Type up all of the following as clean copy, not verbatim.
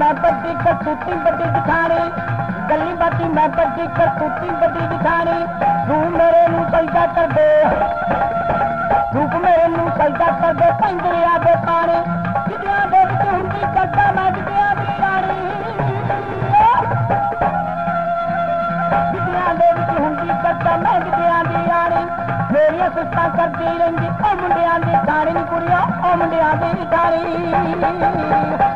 मैं बड़ी करतूती बड़ी दिखानी, गली बाती मैं बड़ी करतूती बड़ी दिखानी। तू मेरे नू सजदा कर दे, रूप मेरे नू सजदा कर दे, पंजरिया दे पानी। गिद्धियां दे विच हुंदी करदा मैं गिद्धियां दी रानी, गिद्धियां दे विच हुंदी करदा मैं गिद्धियां दी रानी। मेरियां सिफतां करदी रहिंदी ओ मुंडियां दी ठाणी नी कुड़िया, ओ मुंडियां दी ठाणी।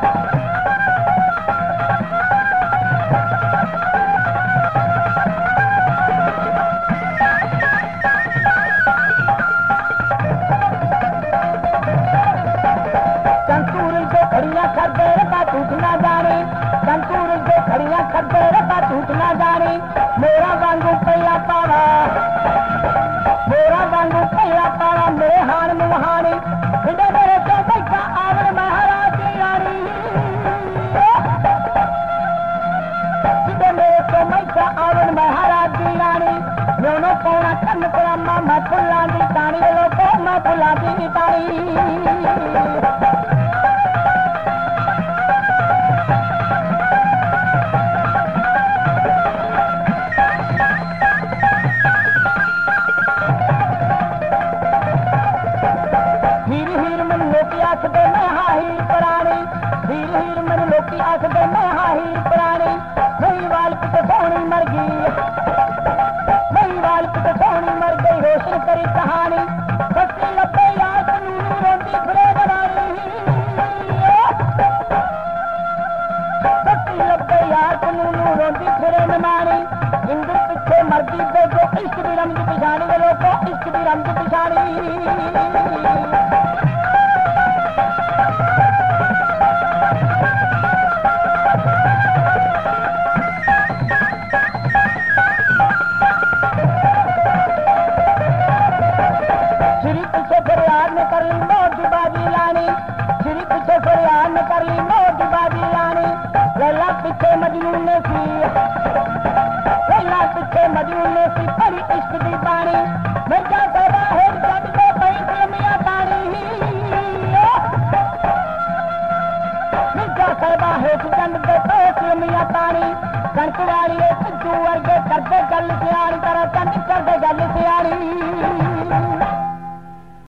मोरा वांगू पहला पावा, मोरा वांगू पहला पावा, मेरे हान मुहानी। बिंडे मेरे तो बैठा आवड़ महाराज की रानी, बिंडे मेरे तो बैठा आवड़ महाराज की रानी। दोनों पौना कन्न परामा मैं फुल्ला दी तानी, लोगों मैं फुल्ला दी तानी। मर्जी दे जो इश्क दी रंग पिछाड़ी दे लोगों, इश्क दी रंग पिछाड़ी। श्री पीछे फरियाद ने कर ली मौत की बाजी लानी, श्री पीछे फरियाद ने कर ली मौत की बाजी लानी। लैला पीछे मजनून ने सी, लैला पीछे मजनून ने सी परी इश्क दी पानी। मिर्जा साहबा है जग दे पई फिल्मिया तानी, मिर्जा साहबा है जग दे पई फिल्मिया तानी। कणक वाली सिद्धू वर्गे करदे गल सियाणी, तरह चंद करदे गल सियाणी।